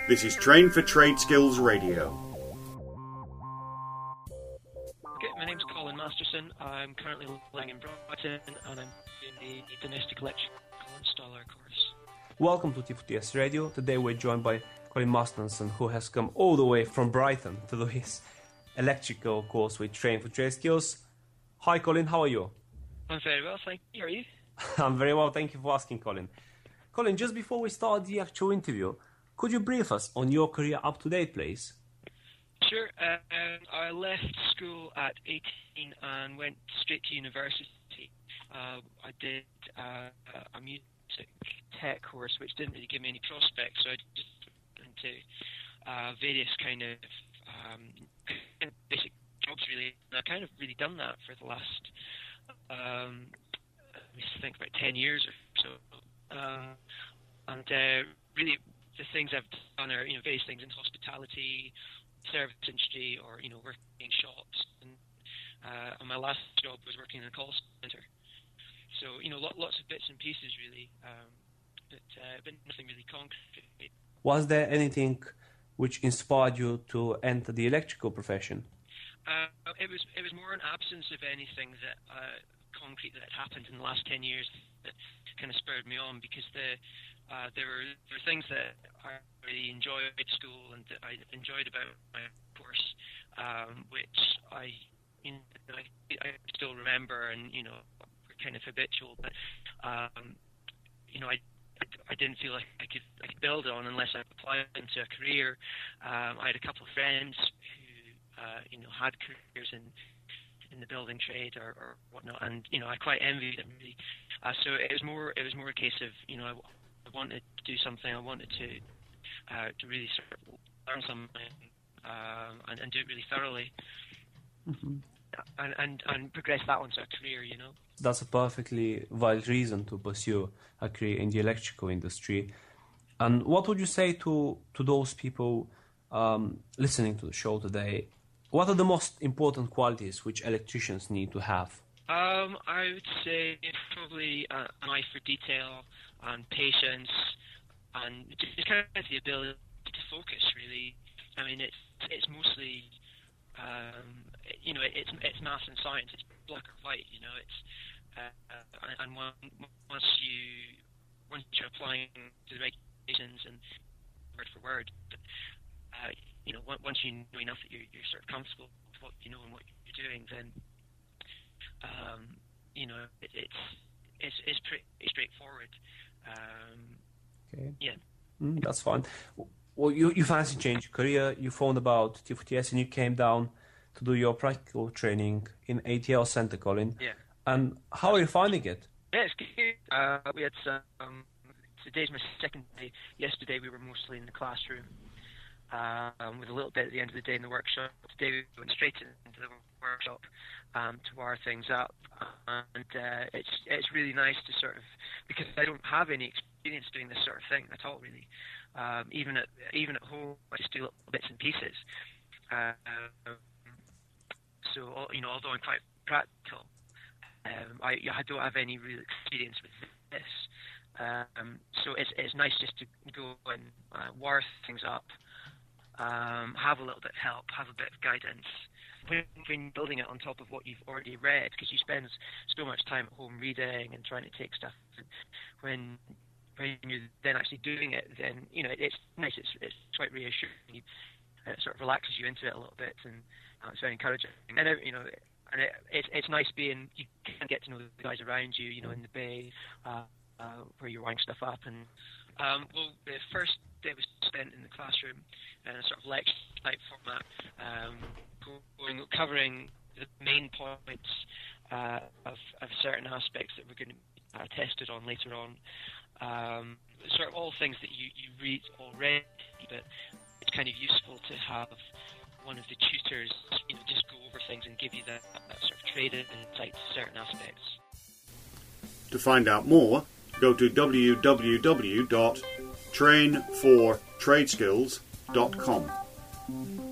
This is Train for Trade Skills Radio. Okay, my name's Colin Masterson. I'm currently living in Brighton and I'm doing the domestic electrical installer course. Welcome to T4TS Radio. Today we're joined by Colin Masterson, who has come all the way from Brighton to do his electrical course with Train for Trade Skills. Hi Colin, how are you? I'm very well, thank you. How are you? I'm very well, thank you for asking, Colin. Colin, just before we start the actual interview, could you brief us on your career up to date, please? Sure. I left school at 18 and went straight to university. I did a music tech course, which didn't really give me any prospects, so I just went into various kind of basic jobs, really. And I've kind of really done that for the last, I think, about 10 years or so. And really, the things I've done are, various things in hospitality, service industry, or, working in shops. And my last job was working in a call center. So, lots of bits and pieces, really, but nothing really concrete. Was there anything which inspired you to enter the electrical profession? It was more an absence of anything that concrete that had happened in the last 10 years that kind of spurred me on, because there were things that I really enjoyed at school and that I enjoyed about my course, which I still remember and were kind of habitual, but I didn't feel like I could build on unless I applied into a career. I had a couple of friends who had careers in the building trade or whatnot, and I quite envied them, really. So it was more a case of I wanted to do something. I wanted to really sort of learn something and do it really thoroughly, and progress that onto a career. That's a perfectly valid reason to pursue a career in the electrical industry. And what would you say to those people listening to the show today? What are the most important qualities which electricians need to have? I would say probably an eye for detail and patience, and just kind of the ability to focus. Really, I mean, it's mostly it's maths and science. It's black or white. It's and once you're applying to the regulations and word for word, once you know enough that you're sort of comfortable with what you know and what you're doing, then it's pretty straightforward. Okay. Yeah. That's fine. Well, you fancy change your career. You found about T4TS and you came down to do your practical training in ATL Centre, Colin. Yeah. And how are you finding it? Yeah, it's good. We had today's my second day. Yesterday we were mostly in the classroom, with a little bit at the end of the day in the workshop. Today we went straight into the workshop to wire things up, and it's really nice to sort of, because I don't have any experience doing this sort of thing at all, really. Even at home, I just do little bits and pieces. So although I'm quite practical, I don't have any real experience with this. So it's nice just to go and wire things up, have a little bit of help, have a bit of guidance when you're building it on top of what you've already read, because you spend so much time at home reading and trying to take stuff. When you're then actually doing it, then it's nice. It's quite reassuring. It sort of relaxes you into it a little bit, and it's very encouraging. And it's nice being, you can get to know the guys around you, in the bay, where you're wiring stuff up. And the first day was spent in the classroom in a sort of lecture type format, covering the main points of certain aspects that we're going to be tested on later on. Sort of all things that you read already, but it's kind of useful to have one of the tutors, just go over things and give you that sort of trade insight to certain aspects. To find out more, go to www.trainfortradeskills.com.